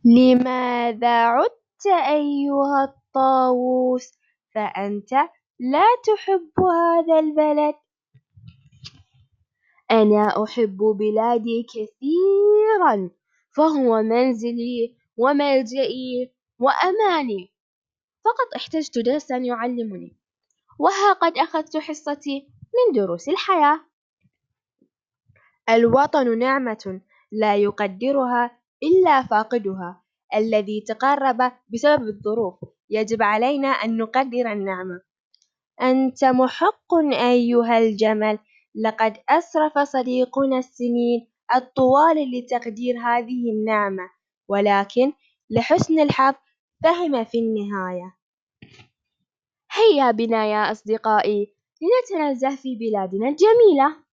لماذا عدت أيها الطاووس؟ فأنت لا تحب هذا البلد. أنا أحب بلادي كثيرا، فهو منزلي وملجئي وأماني. فقط احتجت درسا يعلمني، وها قد أخذت حصتي من دروس الحياة. الوطن نعمة لا يقدرها إلا فاقدها. الذي تقرب بسبب الظروف. يجب علينا أن نقدر النعمة. أنت محق أيها الجمل. لقد أسرف صديقنا السنين الطوال لتقدير هذه النعمة، ولكن لحسن الحظ فهم في النهاية. هيا بنا يا أصدقائي لنتنزه في بلادنا الجميلة.